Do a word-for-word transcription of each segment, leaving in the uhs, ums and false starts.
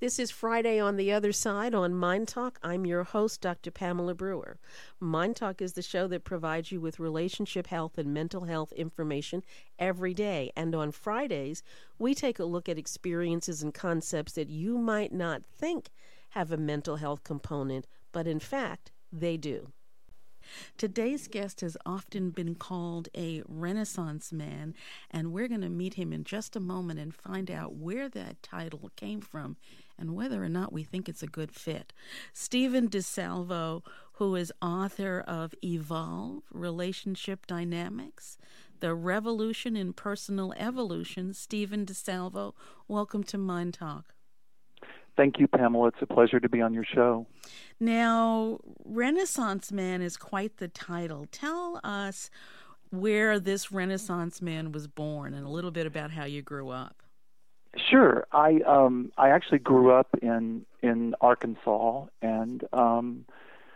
This is Friday on the Other Side on Mind Talk. I'm your host, Doctor Pamela Brewer. Mind Talk is the show that provides you with relationship health and mental health information every day. And on Fridays, we take a look at experiences and concepts that you might not think have a mental health component, but in fact, they do. Today's guest has often been called a Renaissance man, and we're going to meet him in just a moment and find out where that title came from and whether or not we think it's a good fit. Stephen DeSalvo, who is author of Evolve, Relationship Dynamics, The Revolution in Personal Evolution. Stephen DeSalvo, welcome to Mind Talk. Thank you, Pamela. It's a pleasure to be on your show. Now, Renaissance Man is quite the title. Tell us where this Renaissance man was born and a little bit about how you grew up. Sure. I um, I actually grew up in in Arkansas, and um,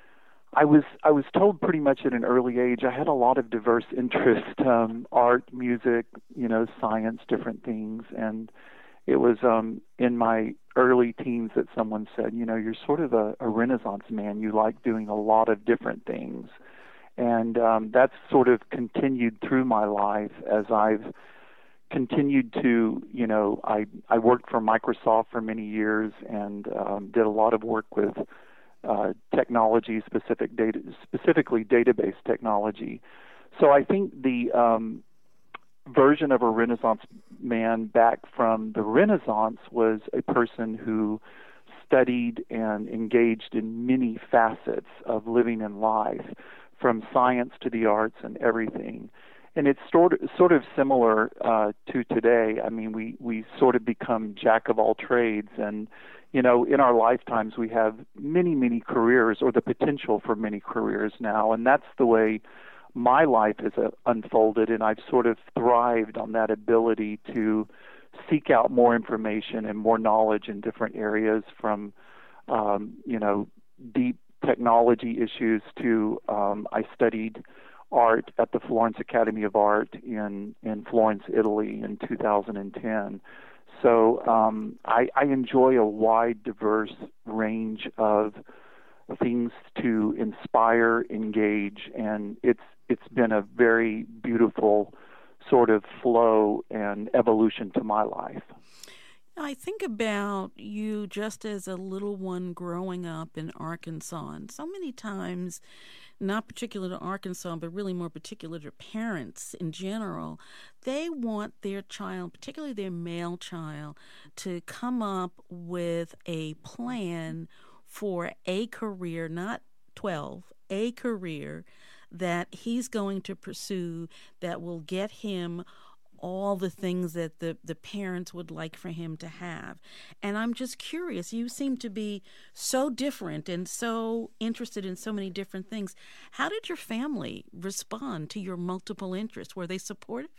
I was I was told pretty much at an early age I had a lot of diverse interests: um, art, music, you know, science, different things, and it was um, in my early teens that someone said, you know, you're sort of a, a Renaissance man. You like doing a lot of different things. And um, that's sort of continued through my life as I've continued to, you know, I, I worked for Microsoft for many years and um, did a lot of work with uh, technology, specific data, specifically database technology. So I think the um, version of a Renaissance man back from the Renaissance was a person who studied and engaged in many facets of living in life, from science to the arts and everything. And it's sort of, sort of similar uh, to today. I mean, we, we sort of become jack of all trades, and, you know, in our lifetimes we have many, many careers, or the potential for many careers now, and that's the way my life has uh, unfolded, and I've sort of thrived on that ability to seek out more information and more knowledge in different areas, from, um, you know, deep technology issues to um, I studied art at the Florence Academy of Art in, in Florence, Italy in two thousand ten. So um, I, I enjoy a wide, diverse range of things to inspire, engage, and it's it's been a very beautiful sort of flow and evolution to my life. I think about you just as a little one growing up in Arkansas, and so many times, not particular to Arkansas, but really more particular to parents in general, they want their child, particularly their male child, to come up with a plan for a career, not twelve, a career that he's going to pursue that will get him all the things that the, the parents would like for him to have. And I'm just curious, you seem to be so different and so interested in so many different things. How did your family respond to your multiple interests? Were they supportive?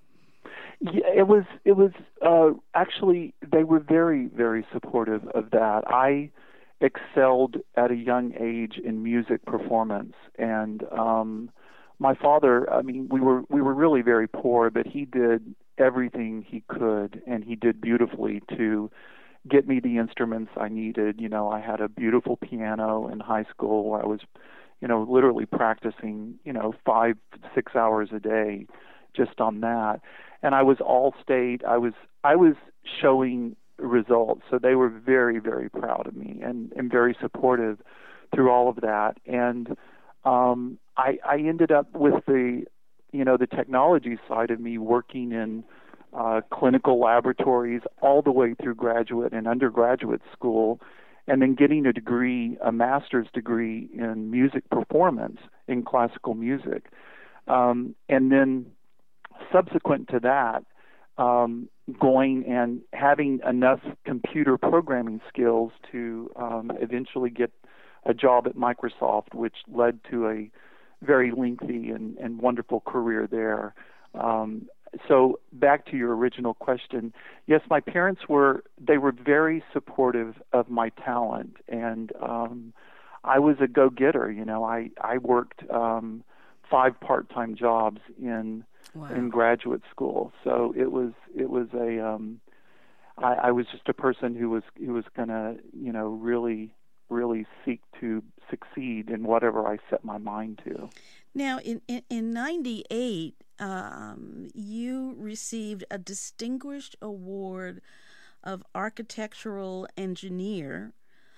Yeah, it was, it was uh, actually, they were very, very supportive of that. I excelled at a young age in music performance, and um, my father, I mean, we were we were really very poor, but he did everything he could, and he did beautifully to get me the instruments I needed. You know, I had a beautiful piano in high school where I was, you know, literally practicing, you know, five, six hours a day just on that. And I was all state. I was I was showing results. So they were very, very proud of me and, and very supportive through all of that. And um, I, I ended up with the, you know, the technology side of me working in uh, clinical laboratories all the way through graduate and undergraduate school, and then getting a degree, a master's degree in music performance in classical music. Um, and then subsequent to that, um, going and having enough computer programming skills to um, eventually get a job at Microsoft, which led to a very lengthy and, and wonderful career there. Um, so back to your original question, yes, my parents were, they were very supportive of my talent, and um, I was a go-getter. You know, I, I worked um, five part-time jobs in Wow. in graduate school. So it was it was a um, I, I was just a person who was who was going to, you know, really, really seek to succeed in whatever I set my mind to. Now, in, in, in ninety-eight, um, you received a Distinguished Award of Architectural Engineer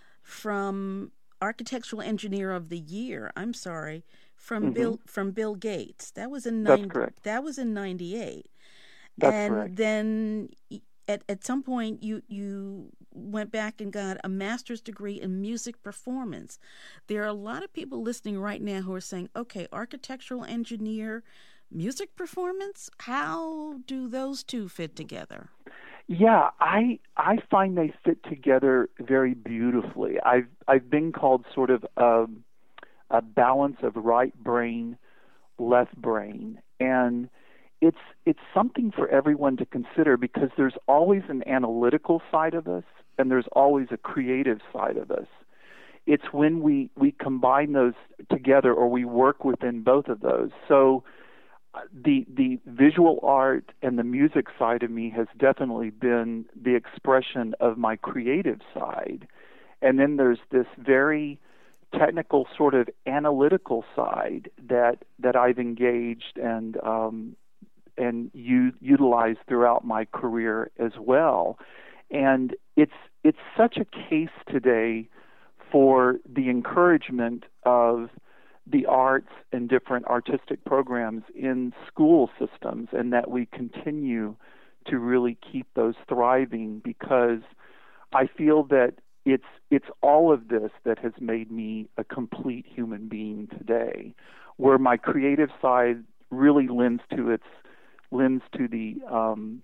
from Architectural Engineer of the Year. I'm sorry, from mm-hmm. Bill from Bill Gates. That was in That's correct. That was in ninety-eight. That's and correct. then at at some point you you went back and got a master's degree in music performance. There are a lot of people listening right now who are saying, okay, architectural engineer, music performance, how do those two fit together? Yeah, I I find they fit together very beautifully. I've I've been called sort of a, a balance of right brain, left brain, and it's it's something for everyone to consider because there's always an analytical side of us and there's always a creative side of us. It's when we, we combine those together or we work within both of those. So the the visual art and the music side of me has definitely been the expression of my creative side. And then there's this very technical sort of analytical side that that I've engaged and um, and u- utilized throughout my career as well. And it's it's such a case today for the encouragement of the arts and different artistic programs in school systems, and that we continue to really keep those thriving, because I feel that it's it's all of this that has made me a complete human being today, where my creative side really lends to its lends to the um,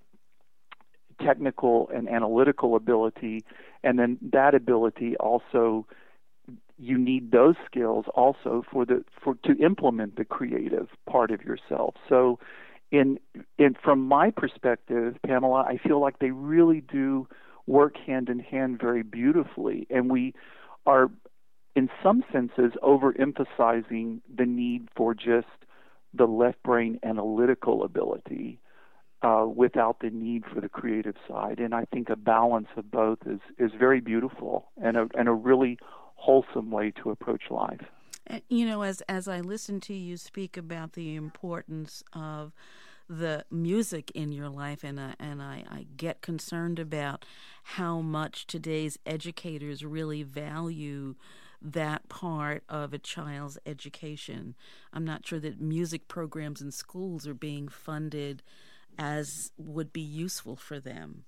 technical and analytical ability, and then that ability also, you need those skills also for the for to implement the creative part of yourself. So in in from my perspective, Pamela, I feel like they really do work hand in hand very beautifully, and we are in some senses overemphasizing the need for just the left brain analytical ability uh, without the need for the creative side. And I think a balance of both is, is very beautiful and a, and a really wholesome way to approach life. You know, as as I listen to you speak about the importance of the music in your life, and I, and I, I get concerned about how much today's educators really value that part of a child's education. I'm not sure that music programs in schools are being funded as would be useful for them.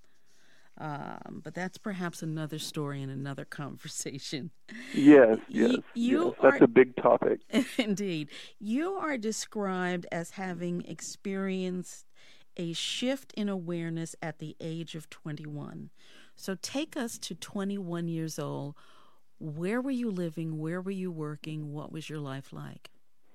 Um, but that's perhaps another story and another conversation. Yes, yes, you, you yes. That's are, a big topic. Indeed. You are described as having experienced a shift in awareness at the age of twenty-one. So take us to twenty-one years old. Where were you living? Where were you working? What was your life like?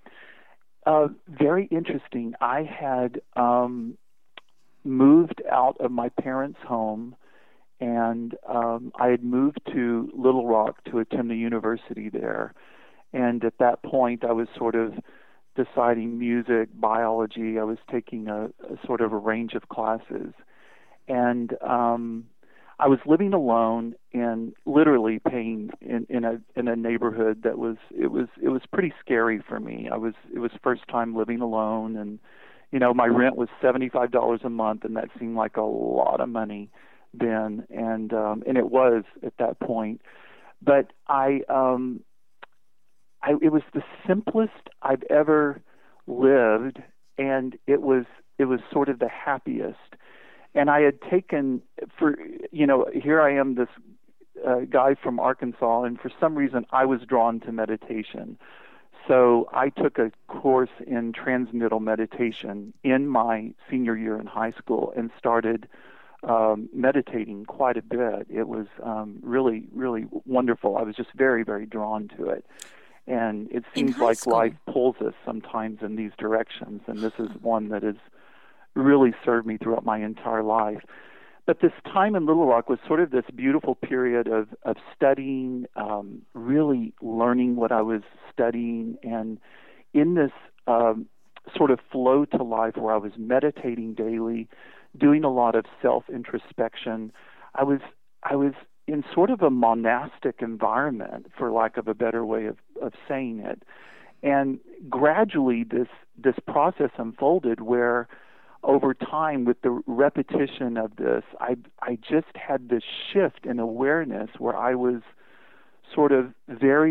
Uh, very interesting. I had um, moved out of my parents' home, and um, I had moved to Little Rock to attend the university there. And at that point, I was sort of deciding music, biology. I was taking a, a sort of a range of classes. And um, I was living alone and literally paying in, in a in a neighborhood that was it was it was pretty scary for me. I was it was first time living alone, and you know, my rent was seventy-five dollars a month, and that seemed like a lot of money then, and um, and it was at that point. But I um I it was the simplest I've ever lived, and it was it was sort of the happiest. And I had taken, for you know, here I am, this uh, guy from Arkansas, and for some reason I was drawn to meditation. So I took a course in transcendental meditation in my senior year in high school and started um, meditating quite a bit. It was um, really, really wonderful. I was just very, very drawn to it. And it seems like school. life pulls us sometimes in these directions, and this is one that has really served me throughout my entire life. But this time in Little Rock was sort of this beautiful period of, of studying, um, really learning what I was studying, and in this um, sort of flow to life where I was meditating daily, doing a lot of self-introspection. I was I was in sort of a monastic environment, for lack of a better way of, of saying it. And gradually this this process unfolded where over time, with the repetition of this, I I just had this shift in awareness where I was sort of very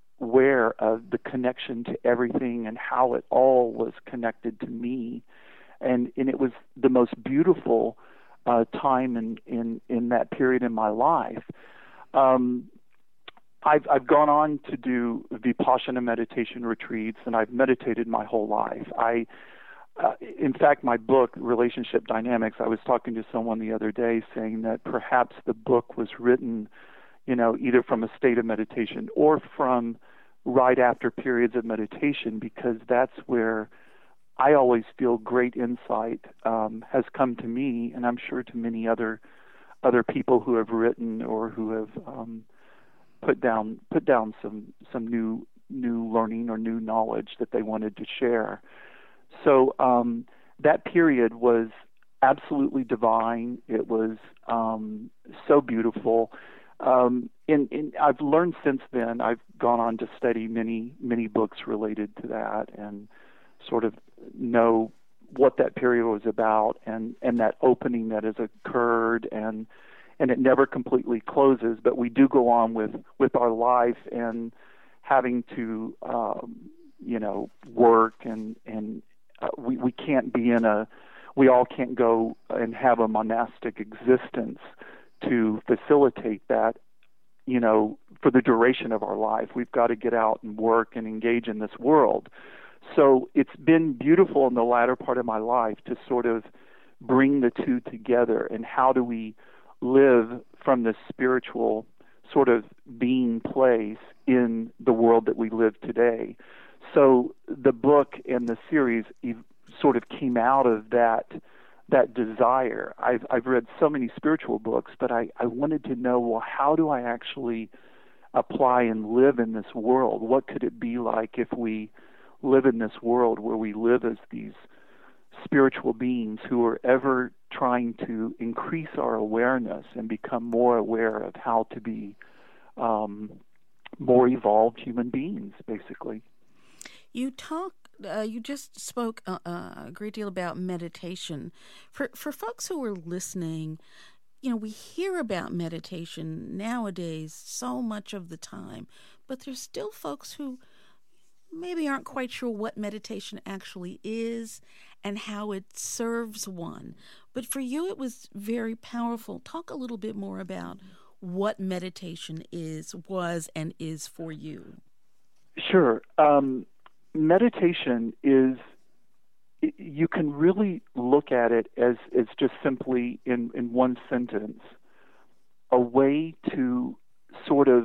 aware of the connection to everything and how it all was connected to me. And and it was the most beautiful uh, time in, in, in that period in my life. Um, I've I've gone on to do Vipassana meditation retreats, and I've meditated my whole life. I Uh, in fact, my book, Relationship Dynamics, I was talking to someone the other day saying that perhaps the book was written, you know, either from a state of meditation or from right after periods of meditation, because that's where I always feel great insight um, has come to me, and I'm sure to many other other people who have written or who have um, put down put down some some new new learning or new knowledge that they wanted to share. So um, that period was absolutely divine. It was um, so beautiful. Um, and, and I've learned since then, I've gone on to study many, many books related to that and sort of know what that period was about and, and that opening that has occurred. And and it never completely closes, but we do go on with, with our life and having to, um, you know, work and, and Uh, we, we can't be in a, we all can't go and have a monastic existence to facilitate that, you know, for the duration of our life. We've got to get out and work and engage in this world. So it's been beautiful in the latter part of my life to sort of bring the two together, and how do we live from this spiritual sort of being place in the world that we live today. So the book and the series sort of came out of that that desire. I've I've read so many spiritual books, but I, I wanted to know, well, how do I actually apply and live in this world? What could it be like if we live in this world where we live as these spiritual beings who are ever trying to increase our awareness and become more aware of how to be um, more evolved human beings, basically. You talk. Uh, you just spoke uh, uh, a great deal about meditation. For for folks who are listening, you know, we hear about meditation nowadays so much of the time, but there's still folks who maybe aren't quite sure what meditation actually is and how it serves one. But for you, it was very powerful. Talk a little bit more about what meditation is, was, and is for you. Sure. Um, meditation is, you can really look at it as, as just simply in, in one sentence, a way to sort of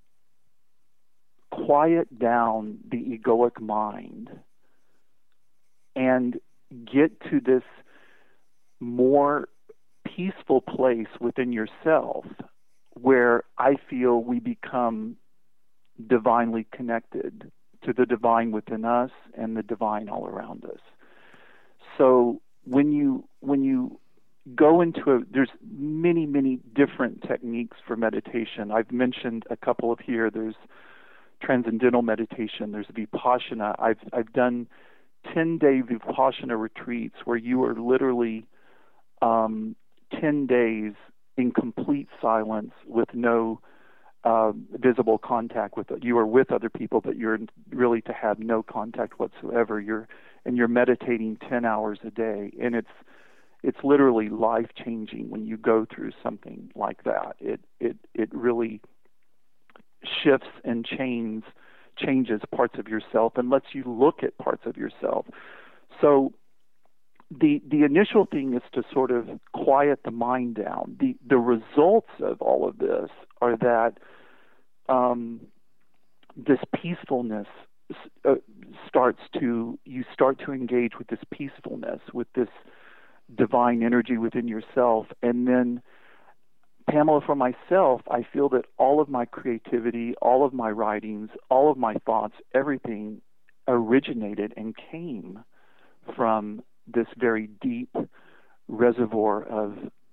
quiet down the egoic mind and get to this more peaceful place within yourself where I feel we become divinely connected to the divine within us and the divine all around us. So when you when you go into a, there's many, many different techniques for meditation. I've mentioned a couple of here. There's transcendental meditation. There's Vipassana. I've I've done ten-day Vipassana retreats where you are literally um, ten days in complete silence with no Uh, visible contact with you are with other people, but you're really to have no contact whatsoever. You're and you're meditating ten hours a day, and it's it's literally life changing when you go through something like that. It it it really shifts and changes changes parts of yourself and lets you look at parts of yourself. So the the initial thing is to sort of quiet the mind down. The the results of all of this are that um, this peacefulness uh, starts to, you start to engage with this peacefulness, with this divine energy within yourself. And then, Pamela, for myself, I feel that all of my creativity, all of my writings, all of my thoughts, everything originated and came from this very deep reservoir of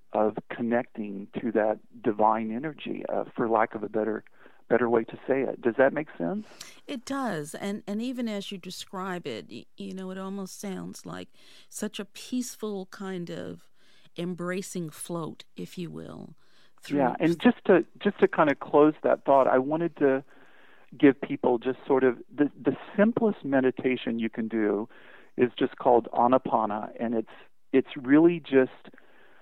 of connecting to that divine energy, uh, for lack of a better better way to say it. Does that make sense? It does. And and even as you describe it, y- you know, it almost sounds like such a peaceful kind of embracing float, if you will. Through Yeah, and just to just to kind of close that thought, I wanted to give people just sort of the the simplest meditation you can do is just called Anapana, and it's it's really just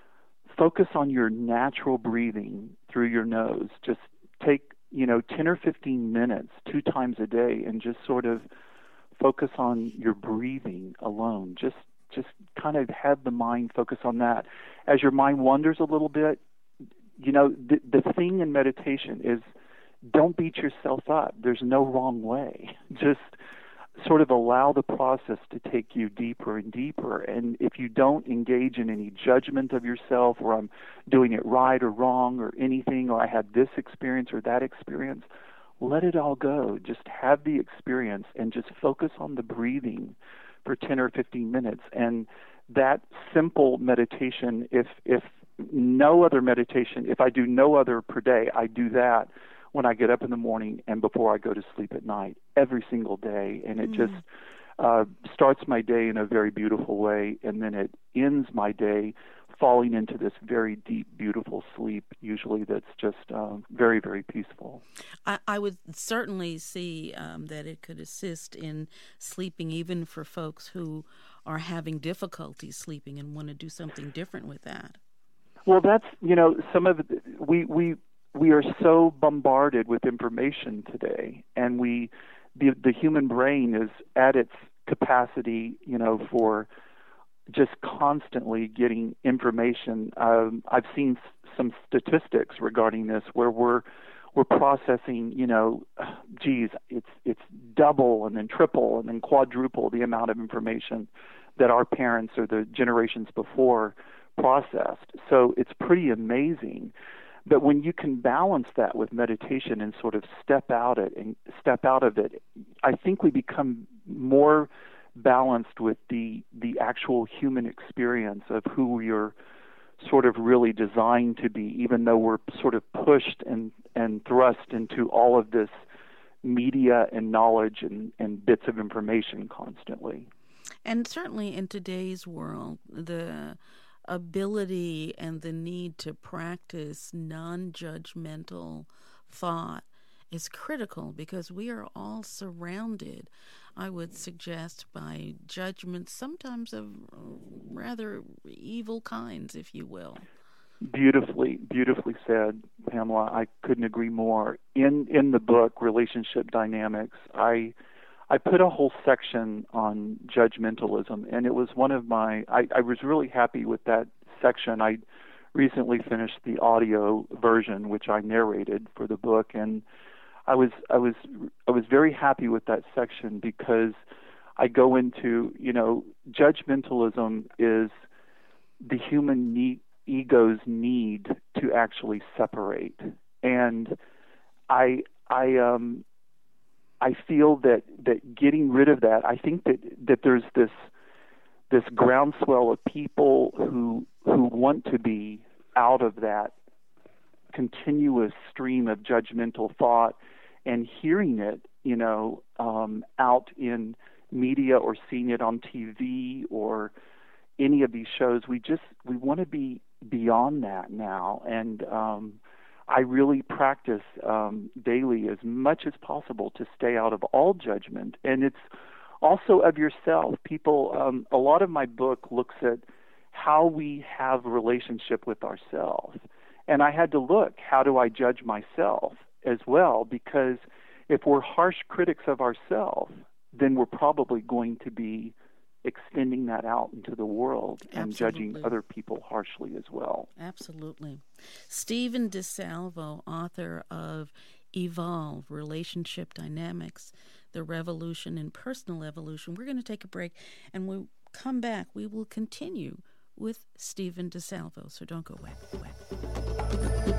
focus on your natural breathing through your nose. Just take, you know, ten or fifteen minutes two times a day and just sort of focus on your breathing alone. Just just kind of have the mind focus on that. As your mind wanders a little bit, you know, the, the thing in meditation is don't beat yourself up. There's no wrong way. Just sort of allow the process to take you deeper and deeper. And if you don't engage in any judgment of yourself, or I'm doing it right or wrong or anything, or I had this experience or that experience, let it all go. Just have the experience and just focus on the breathing for ten or fifteen minutes. And that simple meditation, if if no other meditation, if I do no other per day, I do that when I get up in the morning and before I go to sleep at night, every single day. And it mm. just uh, starts my day in a very beautiful way, and then it ends my day falling into this very deep, beautiful sleep, usually that's just uh, very, very peaceful. I, I would certainly see um, that it could assist in sleeping, even for folks who are having difficulty sleeping and want to do something different with that. Well, that's, you know, some of it, we, we, we are so bombarded with information today, and we, the, the human brain is at its capacity, you know, for just constantly getting information. Um, I've seen s- some statistics regarding this where we're we're processing, you know, geez, it's it's double and then triple and then quadruple the amount of information that our parents or the generations before processed. So it's pretty amazing. But when you can balance that with meditation and sort of step out it and step out of it, I think we become more balanced with the the actual human experience of who we are sort of really designed to be, even though we're sort of pushed and, and thrust into all of this media and knowledge and, and bits of information constantly. And certainly in today's world, the ability and the need to practice non-judgmental thought is critical, because we are all surrounded, I would suggest, by judgments, sometimes of rather evil kinds, if you will. Beautifully, beautifully said, Pamela. I couldn't agree more. In in the book, Relationship Dynamics, I I put a whole section on judgmentalism, and it was one of my, I, I was really happy with that section. I recently finished the audio version, which I narrated for the book, and I was I was I was very happy with that section, because I go into, you know, judgmentalism is the human need, ego's need to actually separate, and I I um I feel that, that getting rid of that, I think that, that there's this this groundswell of people who who want to be out of that continuous stream of judgmental thought, and hearing it, you know, um, out in media or seeing it on T V or any of these shows. We just we want to be beyond that now, and um, I really practice um, daily as much as possible to stay out of all judgment, and it's also of yourself. People, um, a lot of my book looks at how we have a relationship with ourselves, and I had to look, how do I judge myself as well? Because if we're harsh critics of ourselves, then we're probably going to be extending that out into the world and Absolutely. Judging other people harshly as well. Absolutely. Stephen DeSalvo, author of Evolve, Relationship Dynamics, The Revolution in Personal Evolution. We're going to take a break, and when we come back, we will continue with Stephen DeSalvo, so don't go away. away.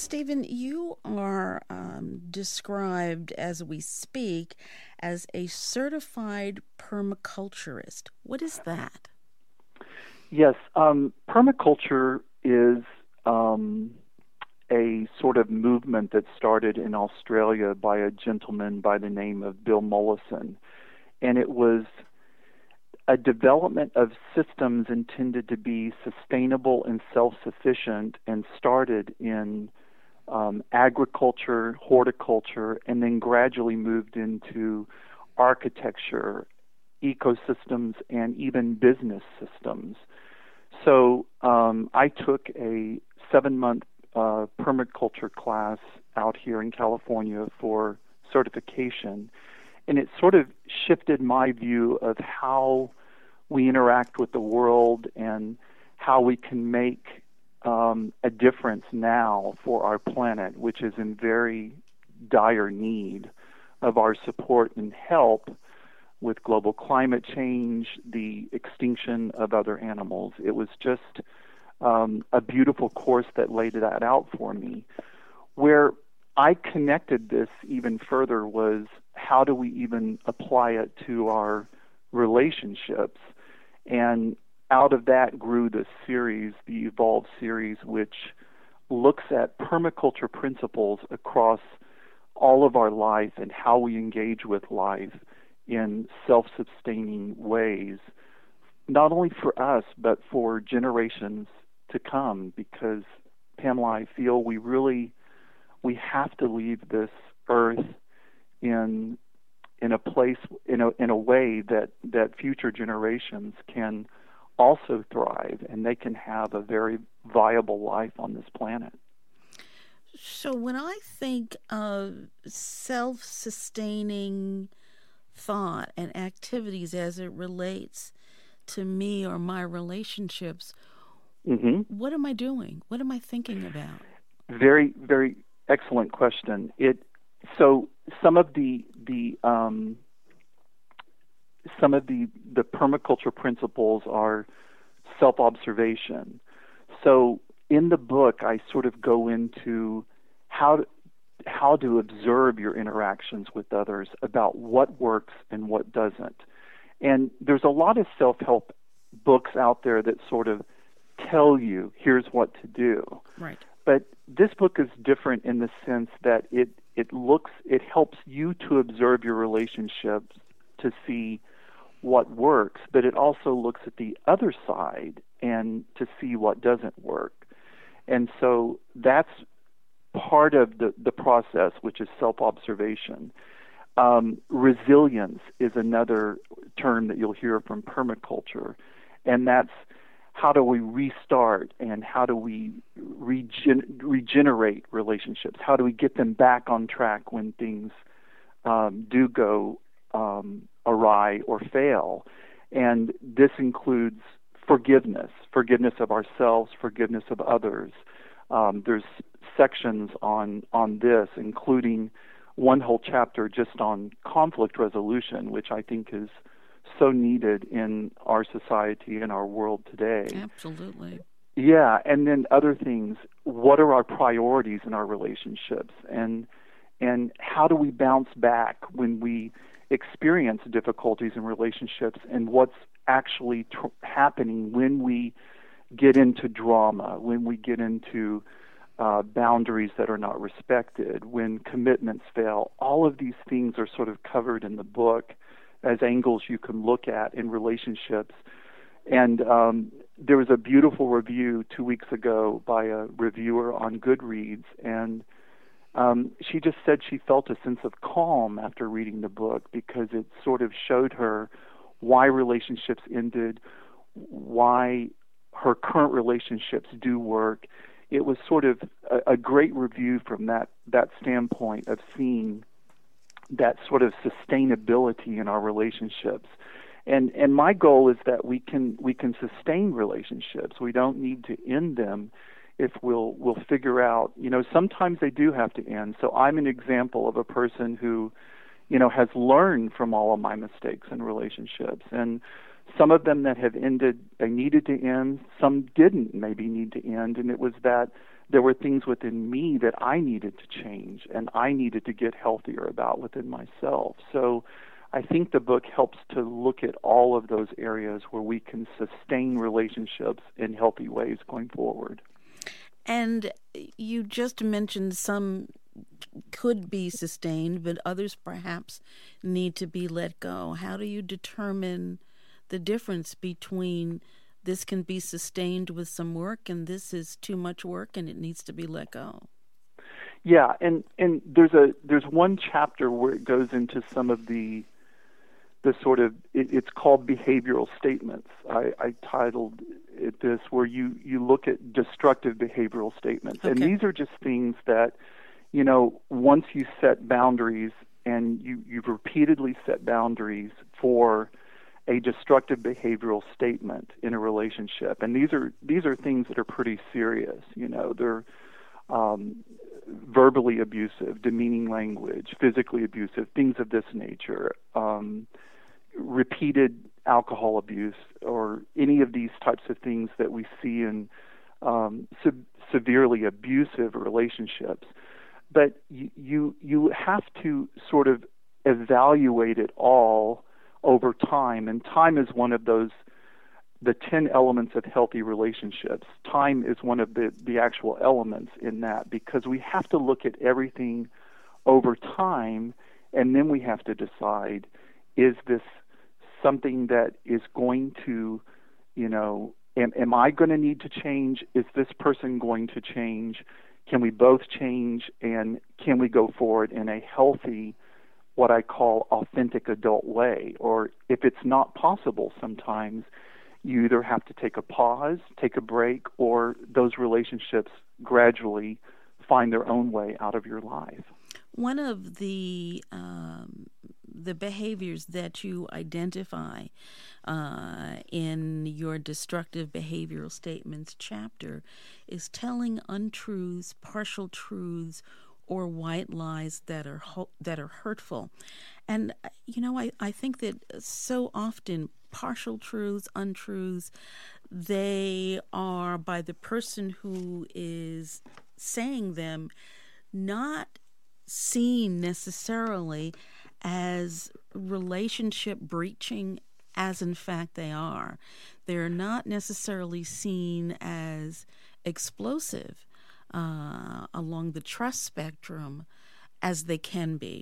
Stephen, you are um, described as we speak as a certified permaculturist. What is that? Yes, um, permaculture is um, a sort of movement that started in Australia by a gentleman by the name of Bill Mollison. And it was a development of systems intended to be sustainable and self-sufficient, and started in um, agriculture, horticulture, and then gradually moved into architecture, ecosystems, and even business systems. So um, I took a seven-month uh, permaculture class out here in California for certification, and it sort of shifted my view of how we interact with the world and how we can make um, a difference now for our planet, which is in very dire need of our support and help with global climate change, the extinction of other animals. It was just um, a beautiful course that laid that out for me. Where I connected this even further was, how do we even apply it to our relationships? And out of that grew the series, the Evolve series, which looks at permaculture principles across all of our life and how we engage with life in self-sustaining ways, not only for us, but for generations to come. Because, Pamela, I feel we really, we have to leave this earth in in a place, in a in a way that, that future generations can also thrive, and they can have a very viable life on this planet. So when I think of self-sustaining thought and activities as it relates to me or my relationships, mm-hmm. what am I doing? What am I thinking about? Very, very excellent question. It so some of the the um, some of the the permaculture principles are self-observation. So in the book, I sort of go into how to, how to observe your interactions with others, about what works and what doesn't. And there's a lot of self-help books out there that sort of tell you, here's what to do. Right. But this book is different in the sense that it, it looks, it helps you to observe your relationships to see what works, but it also looks at the other side and to see what doesn't work. And so that's part of the, the process, which is self-observation. Um, resilience is another term that you'll hear from permaculture, and that's how do we restart and how do we regen- regenerate relationships? How do we get them back on track when things um, do go um, awry or fail? And this includes forgiveness, forgiveness of ourselves, forgiveness of others. Um, there's sections on, on this, including one whole chapter just on conflict resolution, which I think is so needed in our society and our world today. Absolutely. Yeah, and then other things. What are our priorities in our relationships, and and how do we bounce back when we experience difficulties in relationships, and what's actually tr- happening when we get into drama, when we get into uh, boundaries that are not respected, when commitments fail. All of these things are sort of covered in the book as angles you can look at in relationships. And um, there was a beautiful review two weeks ago by a reviewer on Goodreads, and um, she just said she felt a sense of calm after reading the book, because it sort of showed her why relationships ended, why her current relationships do work. It was sort of a, a great review from that, that standpoint of seeing that sort of sustainability in our relationships. And and my goal is that we can we can sustain relationships. We don't need to end them if we'll we'll figure out, you know, sometimes they do have to end. So I'm an example of a person who, you know, has learned from all of my mistakes in relationships. And some of them that have ended, they needed to end, some didn't maybe need to end, and it was that there were things within me that I needed to change and I needed to get healthier about within myself. So I think the book helps to look at all of those areas where we can sustain relationships in healthy ways going forward. And you just mentioned some could be sustained, but others perhaps need to be let go. How do you determine the difference between this can be sustained with some work and this is too much work and it needs to be let go? Yeah, and, and there's a there's one chapter where it goes into some of the the sort of it, it's called behavioral statements. I, I titled it this, where you you look at destructive behavioral statements, okay. And these are just things that, you know, once you set boundaries and you you've repeatedly set boundaries for a destructive behavioral statement in a relationship, and these are these are things that are pretty serious. You know, they're um, verbally abusive, demeaning language, physically abusive, things of this nature, um, repeated alcohol abuse, or any of these types of things that we see in um, se- severely abusive relationships. But you, you you have to sort of evaluate it all over time, and time is one of those, the ten elements of healthy relationships. Time is one of the, the actual elements in that, because we have to look at everything over time, and then we have to decide, is this something that is going to, you know, am, am I going to need to change? Is this person going to change? Can we both change, and can we go forward in a healthy, what I call authentic adult way? Or if it's not possible sometimes, you either have to take a pause, take a break, or those relationships gradually find their own way out of your life. One of the um, the behaviors that you identify uh, in your destructive behavioral statements chapter is telling untruths, partial truths, or white lies that are ho- that are hurtful. And, you know, I, I think that so often partial truths, untruths, they are by the person who is saying them not seen necessarily as relationship breaching, as in fact they are. They're not necessarily seen as explosive uh, along the trust spectrum as they can be.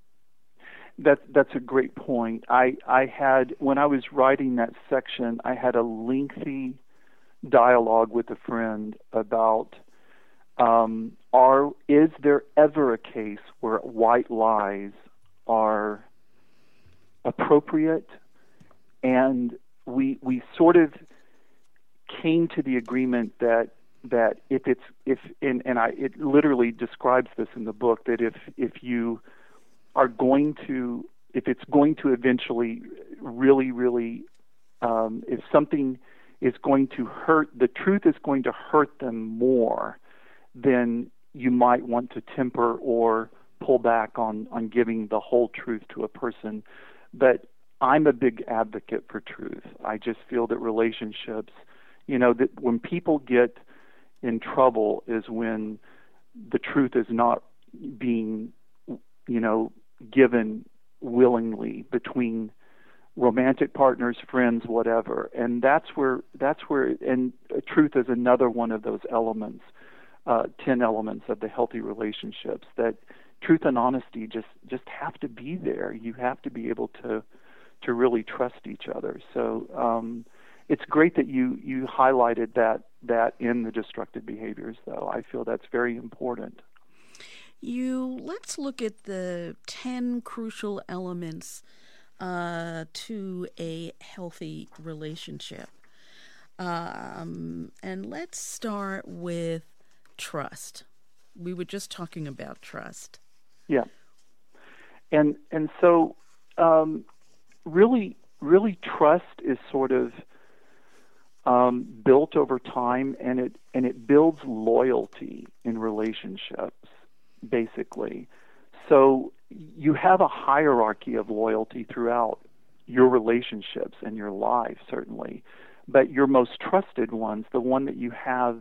That, that's a great point. I, I had, when I was writing that section, I had a lengthy dialogue with a friend about um, are is there ever a case where white lies are appropriate? And we we sort of came to the agreement that that if it's if and, and I it literally describes this in the book, that if if you are going to if it's going to eventually really really um, if something is going to hurt, the truth is going to hurt them more, then you might want to temper or pull back on, on giving the whole truth to a person. But I'm a big advocate for truth. I just feel that relationships, you know, that when people get in trouble is when the truth is not being, you know, given willingly between romantic partners, friends, whatever. And that's where, that's where, and truth is another one of those elements, uh, ten elements of the healthy relationships, that truth and honesty just, just have to be there. You have to be able to, to really trust each other. So um, it's great that you, you highlighted that, that in the destructive behaviors, though. I feel that's very important. You let's look at the ten crucial elements uh, to a healthy relationship. Um, and let's start with trust. We were just talking about trust. Yeah. And and so um, really, really trust is sort of um, built over time, and it and it builds loyalty in relationships, basically. So you have a hierarchy of loyalty throughout your relationships and your life, certainly, but your most trusted ones, the one that you have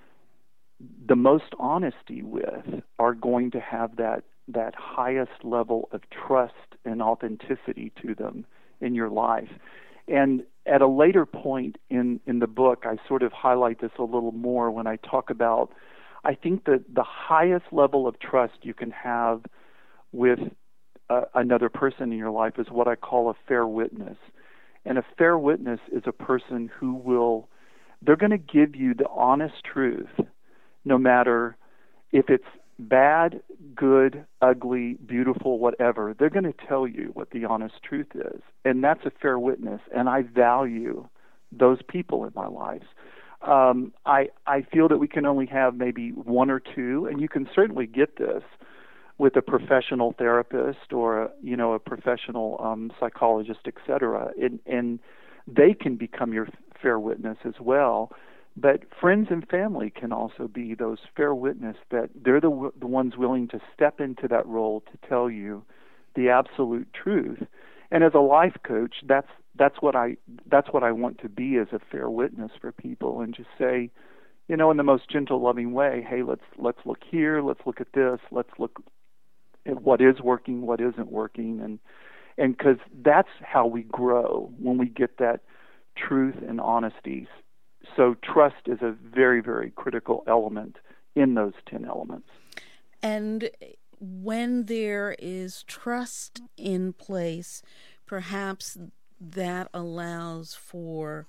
the most honesty with, are going to have that that highest level of trust and authenticity to them in your life. And at a later point in, in the book, I sort of highlight this a little more when I talk about, I think that the highest level of trust you can have with uh, another person in your life is what I call a fair witness. And a fair witness is a person who will, they're going to give you the honest truth, no matter if it's bad, good, ugly, beautiful, whatever. They're going to tell you what the honest truth is. And that's a fair witness. And I value those people in my life. Um, I, I feel that we can only have maybe one or two, and you can certainly get this with a professional therapist or a, you know, a professional um, psychologist, et cetera. And, and they can become your fair witness as well. But friends and family can also be those fair witness that they're the the ones willing to step into that role to tell you the absolute truth. And as a life coach, that's that's what I that's what I want to be, as a fair witness for people, and just say, you know, in the most gentle, loving way, hey, let's let's look here, let's look at this, let's look at what is working, what isn't working, and and because that's how we grow, when we get that truth and honesty. So trust is a very, very critical element in those ten elements. And when there is trust in place, perhaps that allows for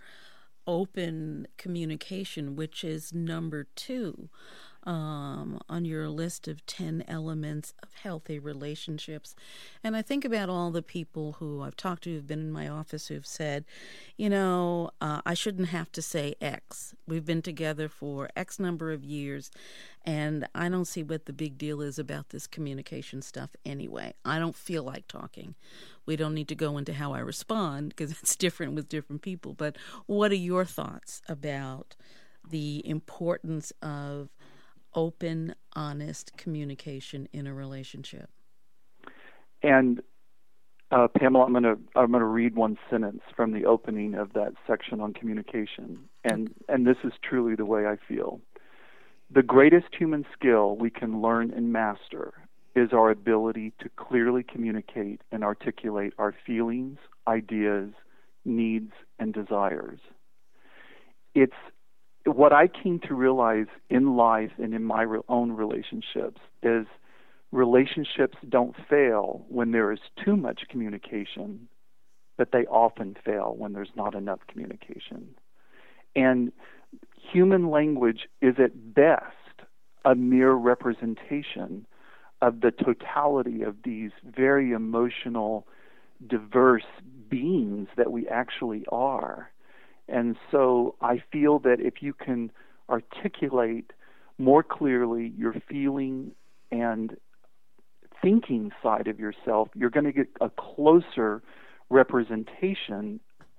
open communication, which is number two um, on your list of ten elements of healthy relationships. And I think about all the people who I've talked to who've been in my office who've said, you know, uh, I shouldn't have to say X. We've been together for X number of years, and I don't see what the big deal is about this communication stuff anyway. I don't feel like talking. We don't need to go into how I respond, because it's different with different people. But what are your thoughts about the importance of open, honest communication in a relationship? And uh, Pamela, I'm going to I'm going to read one sentence from the opening of that section on communication, and and this is truly the way I feel. The greatest human skill we can learn and master is our ability to clearly communicate and articulate our feelings, ideas, needs, and desires. It's what I came to realize in life and in my re- own relationships is relationships don't fail when there is too much communication, but they often fail when there's not enough communication. And human language is at best a mere representation of the totality of these very emotional, diverse beings that we actually are. And so I feel that if you can articulate more clearly your feeling and thinking side of yourself, you're going to get a closer representation,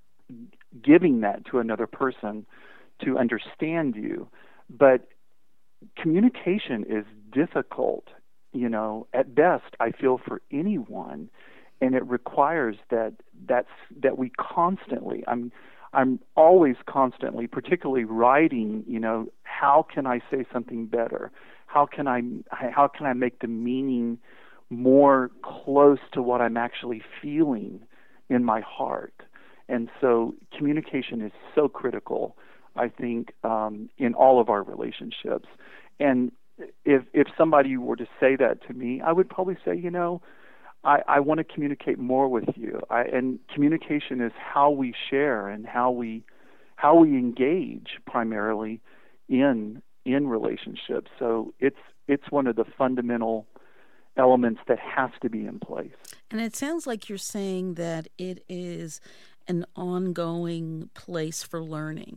giving that to another person to understand you. But communication is difficult, you know, at best, I feel, for anyone, and it requires that that's that we constantly, I'm I'm always constantly, particularly writing, you know, how can I say something better? How can I how can I make the meaning more close to what I'm actually feeling in my heart? And so communication is so critical, I think, um, in all of our relationships. And if if somebody were to say that to me, I would probably say, you know, I, I want to communicate more with you. I, and communication is how we share and how we how we engage primarily in in relationships. So it's it's one of the fundamental elements that has to be in place. And it sounds like you're saying that it is an ongoing place for learning,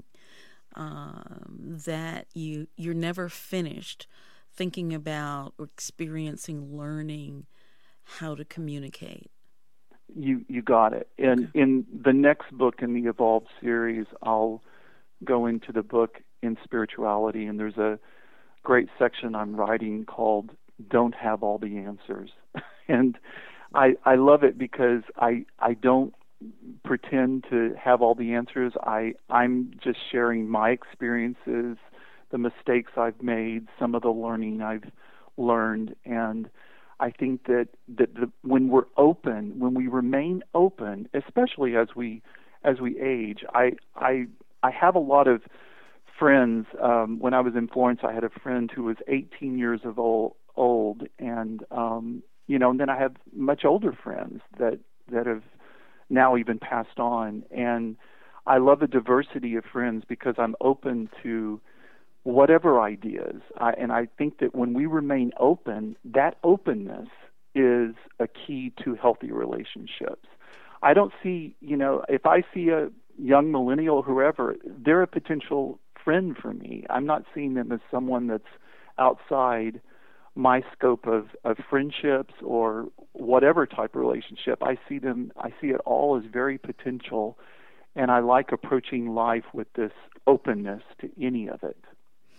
um, that you you're never finished thinking about or experiencing learning how to communicate. You you got it. And okay. In the next book in the Evolved series, I'll go into the book in spirituality, and there's a great section I'm writing called Don't Have All the Answers. And I I love it because I I don't pretend to have all the answers. I, I'm just sharing my experiences, the mistakes I've made, some of the learning I've learned. And I think that, that the, when we're open, when we remain open, especially as we as we age, I I I have a lot of friends. Um, when I was in Florence, I had a friend who was eighteen years of old, old and um, you know, and then I have much older friends that that have now even passed on. And I love a diversity of friends because I'm open to whatever ideas. I, and I think that when we remain open, that openness is a key to healthy relationships. I don't see, you know, if I see a young millennial, whoever, they're a potential friend for me. I'm not seeing them as someone that's outside my scope of, of friendships or whatever type of relationship. I see them, I see it all as very potential, and I like approaching life with this openness to any of it.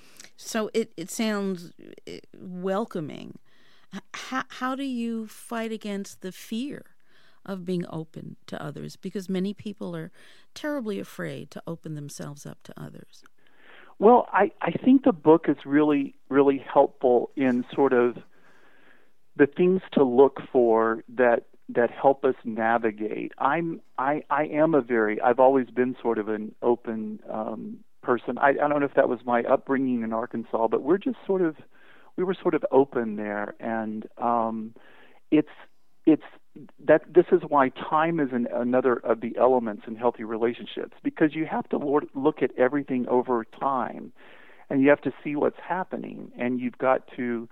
So it, it sounds welcoming. How, how do you fight against the fear of being open to others? Because many people are terribly afraid to open themselves up to others. Well, I, I think the book is really, really helpful in sort of the things to look for that that help us navigate. I'm I, I am a very I've always been sort of an open um, person. I, I don't know if that was my upbringing in Arkansas, but we're just sort of we were sort of open there, and um, it's it's that this is why time is an, another of the elements in healthy relationships, because you have to look at everything over time, and you have to see what's happening, and you've got to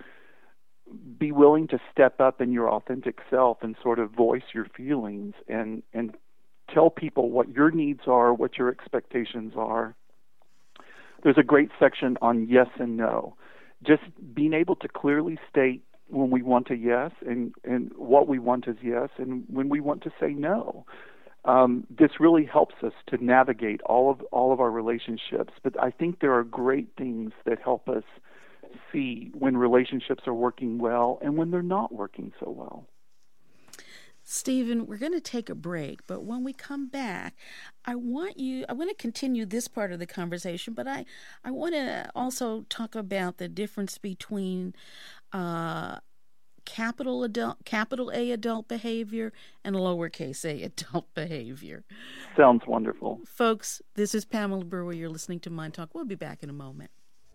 be willing to step up in your authentic self and sort of voice your feelings and and tell people what your needs are, what your expectations are. There's a great section on yes and no. Just being able to clearly state when we want a yes and, and what we want is yes, and when we want to say no. Um, this really helps us to navigate all of all of our relationships. But I think there are great things that help us see when relationships are working well and when they're not working so well. Stephen, we're going to take a break, but when we come back, I want you, I want to continue this part of the conversation, but I, I want to also talk about the difference between uh, capital adult, capital A adult behavior and lowercase a adult behavior. Sounds wonderful. Folks, this is Pamela Brewer. You're listening to Mind Talk. We'll be back in a moment.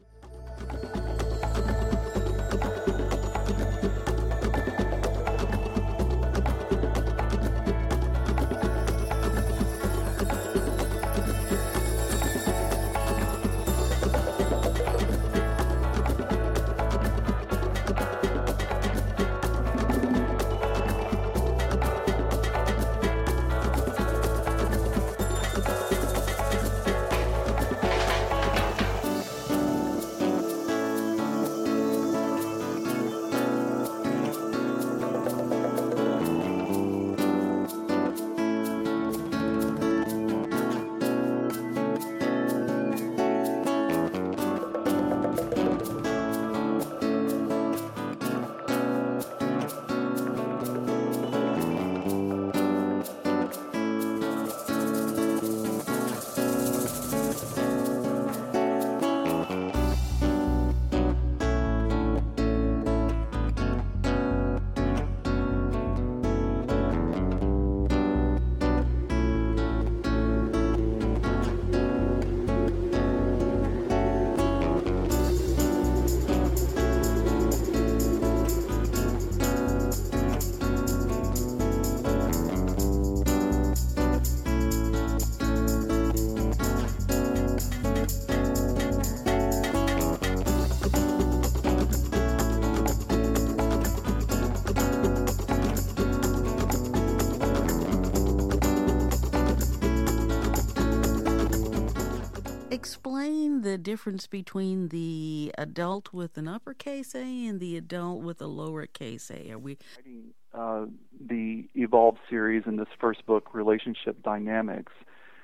Explain the difference between the adult with an uppercase A and the adult with a lowercase a. Are we writing uh, the Evolve series in this first book, Relationship Dynamics?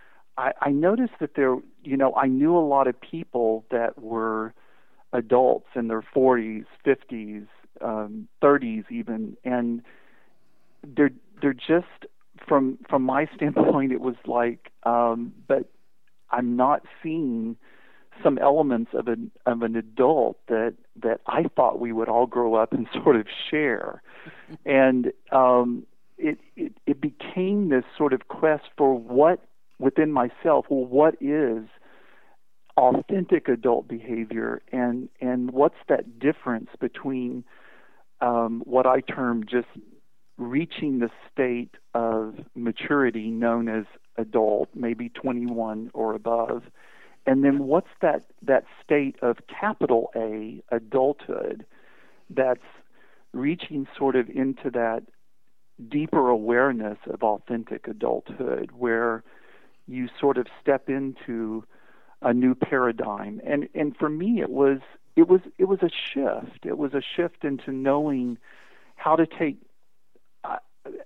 I, I noticed that there, you know, I knew a lot of people that were adults in their forties, fifties, um, thirties even, and they're they're just from from my standpoint, it was like, um, but I'm not seeing some elements of an of an adult that that I thought we would all grow up and sort of share, and um, it, it it became this sort of quest for what within myself. Well, what is authentic adult behavior, and and what's that difference between um, what I term just reaching the state of maturity known as adult, maybe twenty-one or above, and then what's that, that state of capital A, adulthood, that's reaching sort of into that deeper awareness of authentic adulthood, where you sort of step into a new paradigm. And and for me, it was it was it was a shift. It was a shift into knowing how to take uh,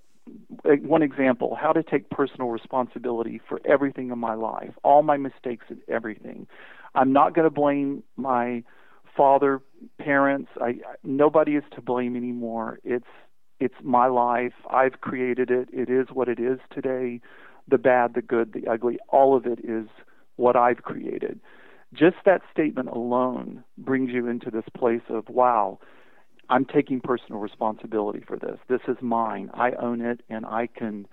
one example, how to take personal responsibility for everything in my life, all my mistakes and everything. I'm not going to blame my father, parents. I nobody is to blame anymore. It's it's my life. I've created it. It is what it is today. The bad, the good, the ugly, all of it is what I've created. Just that statement alone brings you into this place of, wow, I'm taking personal responsibility for this. This is mine. I own it, and I can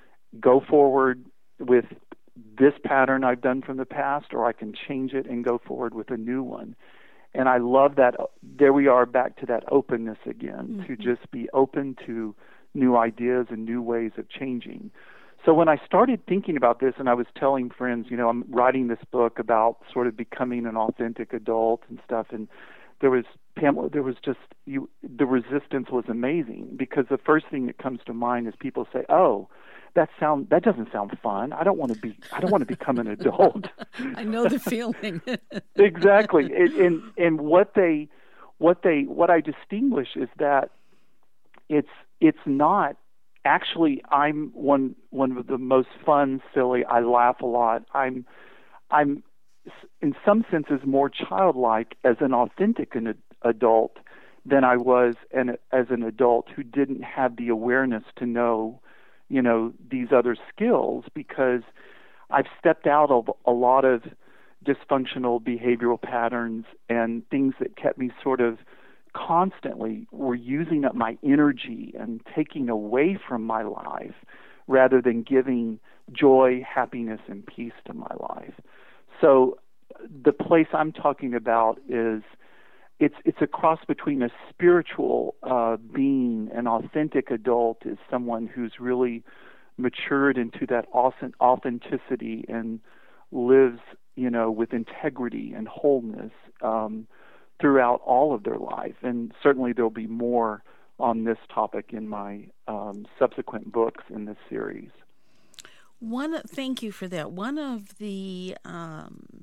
go forward with this pattern I've done from the past, or I can change it and go forward with a new one. And I love that. There we are, back to that openness again, mm-hmm. to just be open to new ideas and new ways of changing. So when I started thinking about this, and I was telling friends, you know, I'm writing this book about sort of becoming an authentic adult and stuff, and there was Pamela, there was just you. The resistance was amazing, because the first thing that comes to mind is people say, "Oh, that sound that doesn't sound fun. I don't want to be. I don't want to become an adult." I know the feeling. Exactly, and, and and what they, what they, what I distinguish is that it's it's not. Actually, I'm one one of the most fun, silly. I laugh a lot. I'm I'm in some senses more childlike as an authentic an adult than I was an, as an adult who didn't have the awareness to know, you know, these other skills, because I've stepped out of a lot of dysfunctional behavioral patterns and things that kept me sort of constantly were using up my energy and taking away from my life rather than giving joy, happiness, and peace to my life. So the place I'm talking about is it's it's a cross between a spiritual uh, being. An authentic adult is someone who's really matured into that authenticity and lives, you know, with integrity and wholeness um, throughout all of their life. And certainly there'll be more on this topic in my um, subsequent books in this series. One, thank you for that. One of the um,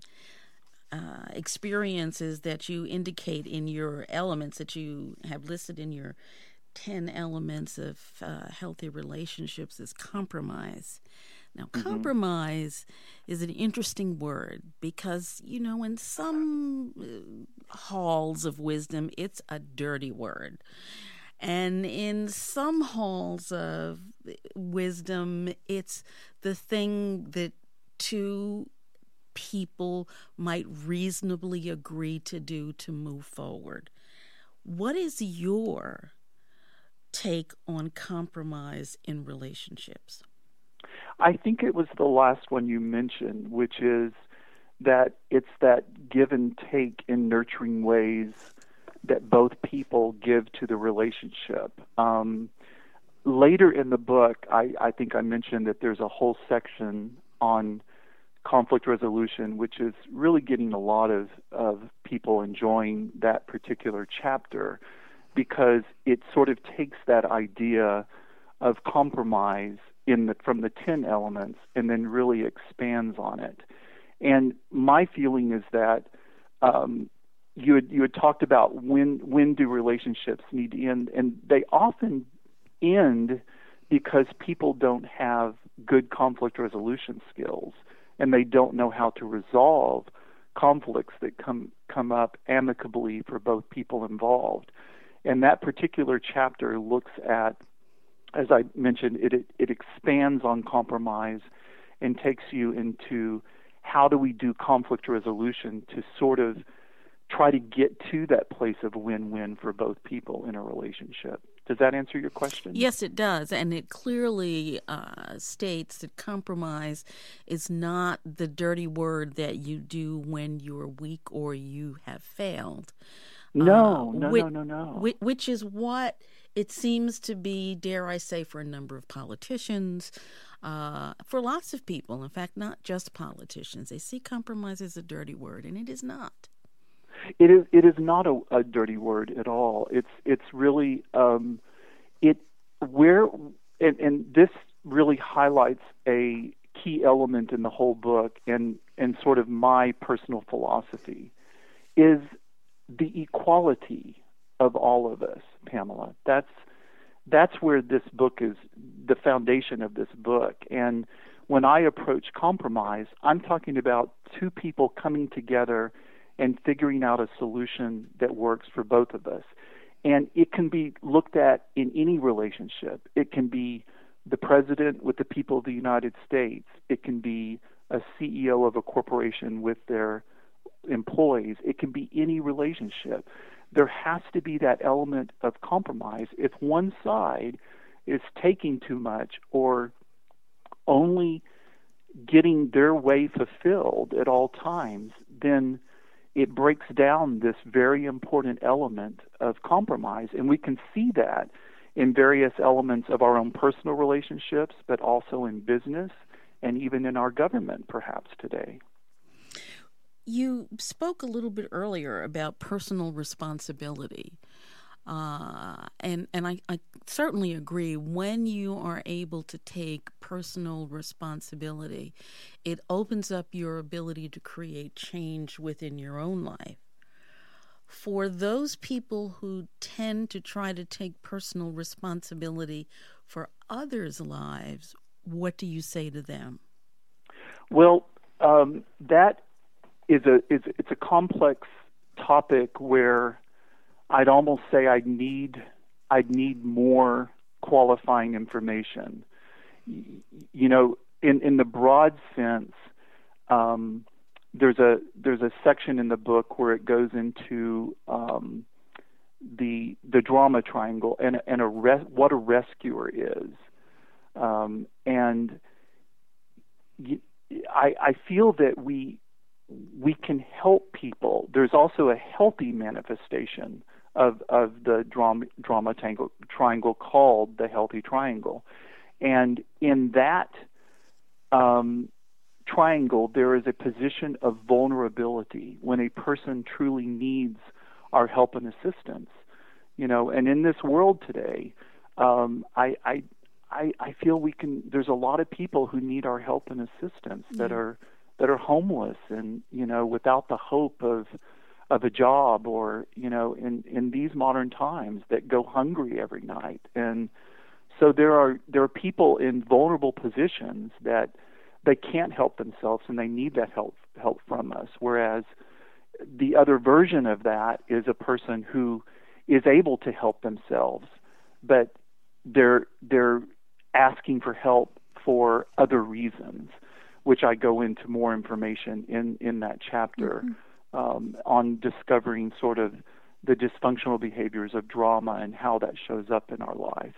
uh, experiences that you indicate in your elements that you have listed in your ten elements of uh, healthy relationships is compromise. Now, mm-hmm. compromise is an interesting word because, you know, in some uh, halls of wisdom, it's a dirty word. And in some halls of wisdom, it's the thing that two people might reasonably agree to do to move forward. What is your take on compromise in relationships? I think it was the last one you mentioned, which is that it's that give and take in nurturing ways that both people give to the relationship. Um, later in the book, I, I think I mentioned that there's a whole section on conflict resolution, which is really getting a lot of, of people enjoying that particular chapter, because it sort of takes that idea of compromise in the, from the ten elements and then really expands on it. And my feeling is that um, you had, you had talked about when when do relationships need to end, and they often end because people don't have good conflict resolution skills and they don't know how to resolve conflicts that come come up amicably for both people involved. And that particular chapter looks at as I mentioned, it, it it expands on compromise and takes you into how do we do conflict resolution to sort of try to get to that place of win-win for both people in a relationship. Does that answer your question? Yes, it does. And it clearly uh, states that compromise is not the dirty word that you do when you're weak or you have failed. No, uh, no, which, no, no, no. Which, which is what it seems to be, dare I say, for a number of politicians, uh, for lots of people. In fact, not just politicians. They see compromise as a dirty word, and it is not. It is. It is not a, a dirty word at all. It's. It's really. Um, it where and, and this really highlights a key element in the whole book, and and sort of my personal philosophy is the equality of all of us, Pamela. That's that's where this book is, the foundation of this book. And when I approach compromise, I'm talking about two people coming together and figuring out a solution that works for both of us. And it can be looked at in any relationship. It can be the president with the people of the United States. It can be a C E O of a corporation with their employees. It can be any relationship. There has to be that element of compromise. If one side is taking too much or only getting their way fulfilled at all times, then it breaks down this very important element of compromise. And we can see that in various elements of our own personal relationships, but also in business and even in our government, perhaps today. You spoke a little bit earlier about personal responsibility. Uh, and and I, I certainly agree. When you are able to take personal responsibility, it opens up your ability to create change within your own life. For those people who tend to try to take personal responsibility for others' lives, what do you say to them? Well, um, that is a is it's a complex topic where I'd almost say I'd need I'd need more qualifying information. You know, in, in the broad sense, um, there's a there's a section in the book where it goes into um, the the drama triangle and and a res, what a rescuer is, um, and I, I feel that we we can help people. There's also a healthy manifestation of of the drama drama tangle, triangle called the healthy triangle, and in that um, triangle there is a position of vulnerability when a person truly needs our help and assistance. You know, and in this world today, um, I, I I I feel we can. There's a lot of people who need our help and assistance that Mm-hmm. are that are homeless and you know without the hope of of a job, or you know in in these modern times that go hungry every night. And so there are there are people in vulnerable positions that they can't help themselves and they need that help help from us, whereas the other version of that is a person who is able to help themselves, but they're they're asking for help for other reasons, which I go into more information in in that chapter. Mm-hmm. Um, on discovering sort of the dysfunctional behaviors of drama and how that shows up in our life.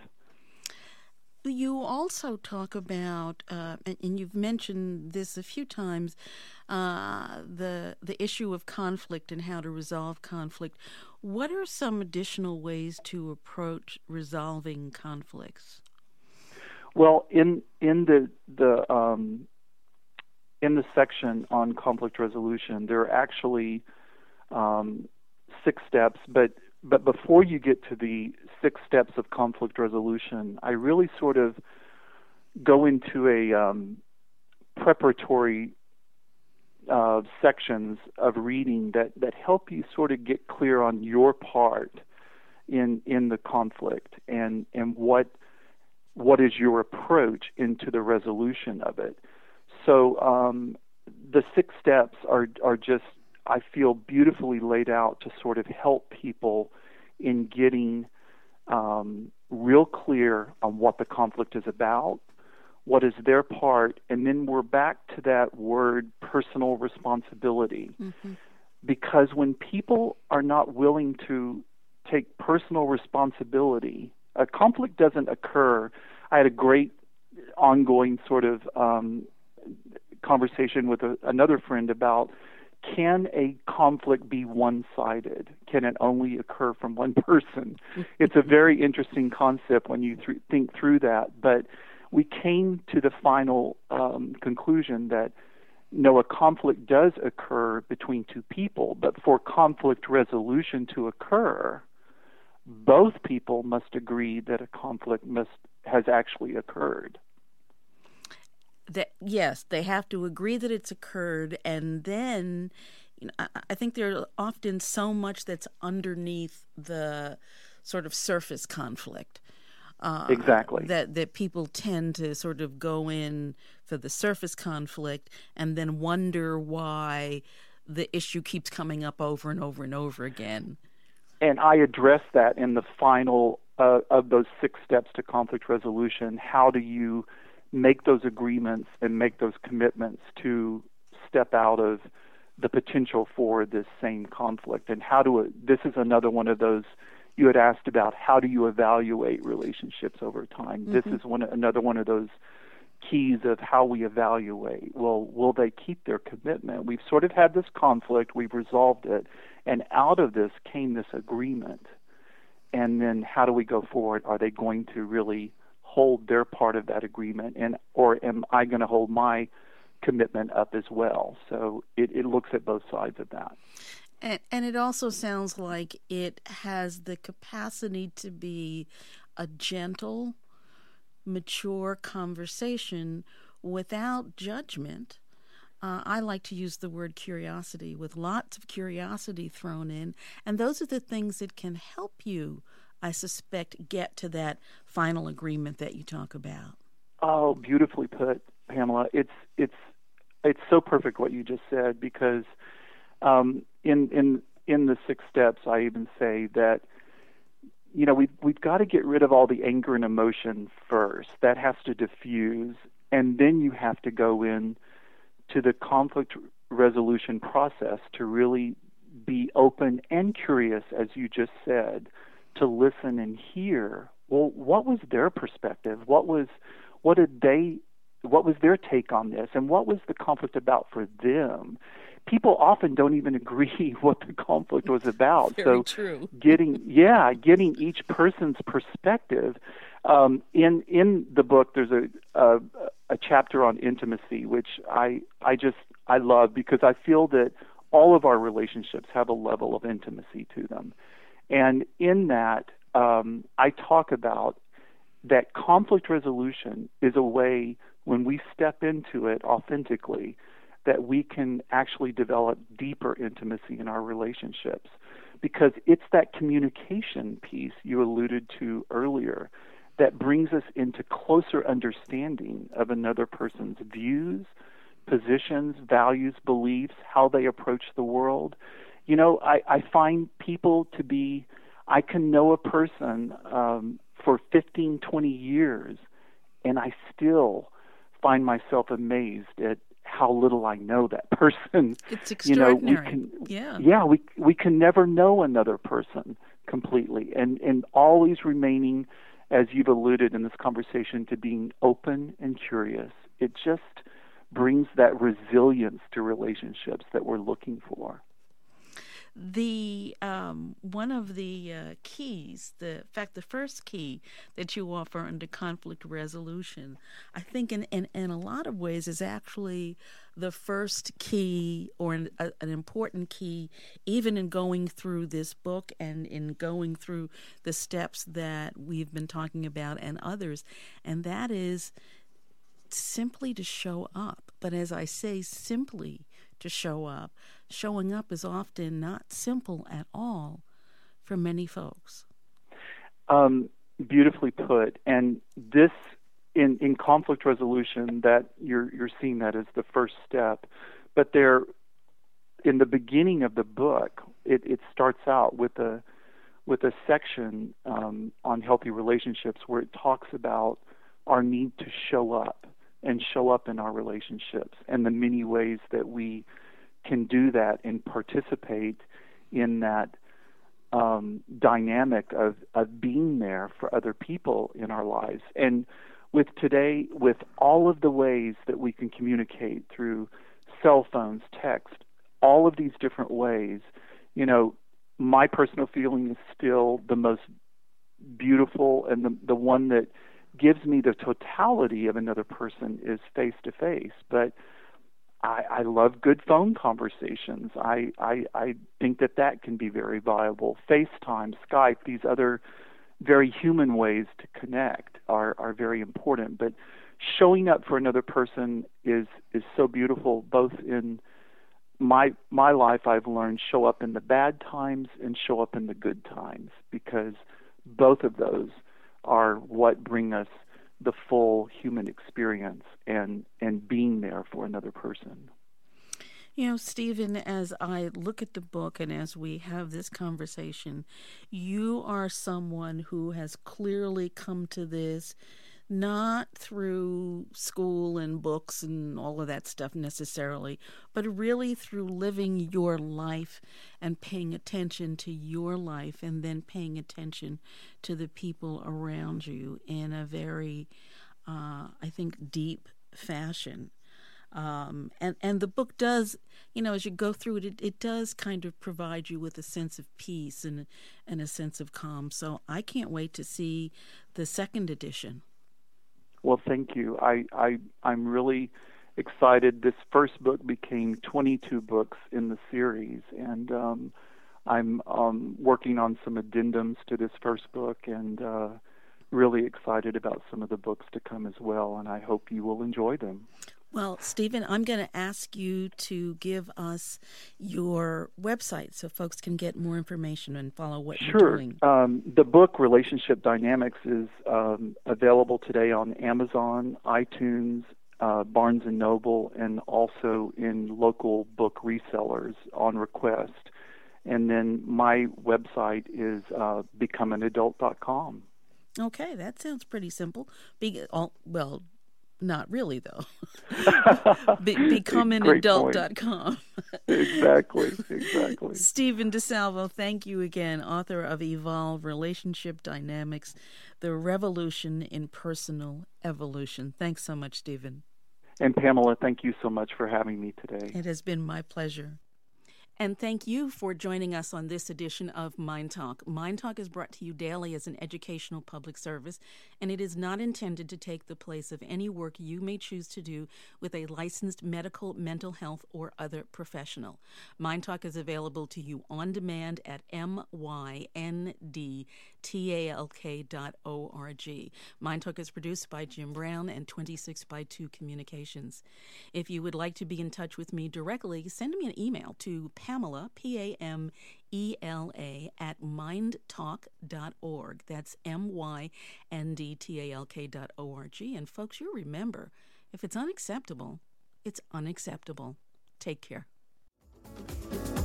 You also talk about, uh, and you've mentioned this a few times, uh, the the issue of conflict and how to resolve conflict. What are some additional ways to approach resolving conflicts? Well, in in the the um, in the section on conflict resolution, there are actually um, six steps, but but before you get to the six steps of conflict resolution, I really sort of go into a um, preparatory uh, sections of reading that, that help you sort of get clear on your part in in the conflict and and what what is your approach into the resolution of it. So um, the six steps are are just, I feel, beautifully laid out to sort of help people in getting um, real clear on what the conflict is about, what is their part, and then we're back to that word personal responsibility. Mm-hmm. Because when people are not willing to take personal responsibility, a conflict doesn't occur. I had a great ongoing sort of um, conversation with a, another friend about, can a conflict be one-sided? Can it only occur from one person? It's a very interesting concept when you th- think through that, but we came to the final um, conclusion that no, a conflict does occur between two people, but for conflict resolution to occur, both people must agree that a conflict must has actually occurred. That, yes, they have to agree that it's occurred, and then you know, I, I think there's often so much that's underneath the sort of surface conflict. Uh, exactly. That that people tend to sort of go in for the surface conflict and then wonder why the issue keeps coming up over and over and over again. And I address that in the final uh, of those six steps to conflict resolution. How do you make those agreements and make those commitments to step out of the potential for this same conflict? And how do it, this is another one of those, you had asked about how do you evaluate relationships over time. Mm-hmm. This is one another one of those keys of how we evaluate. Well, will they keep their commitment? We've sort of had this conflict, we've resolved it, and out of this came this agreement. And then how do we go forward? Are they going to really hold their part of that agreement, and or am I going to hold my commitment up as well? So it, it looks at both sides of that. And, and it also sounds like it has the capacity to be a gentle, mature conversation without judgment. Uh, I like to use the word curiosity, with lots of curiosity thrown in. And those are the things that can help you, I suspect, get to that final agreement that you talk about. Oh, beautifully put, Pamela. It's it's it's so perfect what you just said, because um, in in in the six steps, I even say that, you know, we've we've got to get rid of all the anger and emotion first. That has to diffuse, and then you have to go in to the conflict resolution process to really be open and curious, as you just said, to listen and hear. Well, what was their perspective? What was what did they what was their take on this, and what was the conflict about for them? People often don't even agree what the conflict was about. Very so true. getting yeah, getting each person's perspective. Um, in in the book, there's a, a a chapter on intimacy, which I I just I love, because I feel that all of our relationships have a level of intimacy to them, and in that um, I talk about that conflict resolution is a way, when we step into it authentically, that we can actually develop deeper intimacy in our relationships, because it's that communication piece you alluded to earlier that brings us into closer understanding of another person's views, positions, values, beliefs, how they approach the world. You know, I, I find people to be, I can know a person um, for fifteen, twenty years, and I still find myself amazed at how little I know that person. It's extraordinary. You know, we can, yeah. Yeah, we we can never know another person completely, and and always remaining, as you've alluded in this conversation, to being open and curious. It just brings that resilience to relationships that we're looking for. The um, one of the uh, keys, the in fact, the first key that you offer under conflict resolution, I think in, in, in a lot of ways is actually the first key, or an, a, an important key, even in going through this book and in going through the steps that we've been talking about and others, and that is simply to show up. But as I say, simply to show up. Showing up is often not simple at all for many folks. Um, beautifully put. And this, in, in conflict resolution, that you're you're seeing that as the first step. But there, in the beginning of the book, it, it starts out with a with a section um, on healthy relationships where it talks about our need to show up and show up in our relationships and the many ways that we can do that and participate in that um, dynamic of, of being there for other people in our lives. And with today, with all of the ways that we can communicate through cell phones, text, all of these different ways, you know, my personal feeling is still the most beautiful, and the the one that gives me the totality of another person is face-to-face. But I, I love good phone conversations. I, I I think that that can be very viable. FaceTime, Skype, these other very human ways to connect are, are very important. But showing up for another person is is so beautiful, both in my my life. I've learned show up in the bad times and show up in the good times, because both of those are what bring us the full human experience and and being there for another person. You know, Stephen, as I look at the book and as we have this conversation, you are someone who has clearly come to this not through school and books and all of that stuff necessarily, but really through living your life and paying attention to your life, and then paying attention to the people around you in a very, uh, I think, deep fashion. Um, and, and the book does, you know, as you go through it, it, it does kind of provide you with a sense of peace and, and a sense of calm. So I can't wait to see the second edition. Well, thank you. I, I, I'm really excited. This first book became twenty-two books in the series, and um, I'm um, working on some addendums to this first book, and uh, really excited about some of the books to come as well, and I hope you will enjoy them. Well, Stephen, I'm going to ask you to give us your website so folks can get more information and follow what sure. you're doing. Sure. Um, the book, Relationship Dynamics, is um, available today on Amazon, iTunes, uh, Barnes and Noble, and also in local book resellers on request. And then my website is uh, become an adult dot com. Okay, that sounds pretty simple. Be, all, well, not really, though. Be- become an adult dot com. Exactly, exactly. Stephen DeSalvo, thank you again, author of Evolve, Relationship Dynamics, The Revolution in Personal Evolution. Thanks so much, Stephen. And Pamela, thank you so much for having me today. It has been my pleasure. And thank you for joining us on this edition of Mind Talk. Mind Talk is brought to you daily as an educational public service, and it is not intended to take the place of any work you may choose to do with a licensed medical, mental health, or other professional. Mind Talk is available to you on demand at m y n d talk dot org. Mind Talk is produced by Jim Brown and twenty-six by two Communications. If you would like to be in touch with me directly, send me an email to Pamela, P A M E L A, at mind talk dot org. That's M Y N D T A L K dot O R G. And folks, you remember, if it's unacceptable, it's unacceptable. Take care.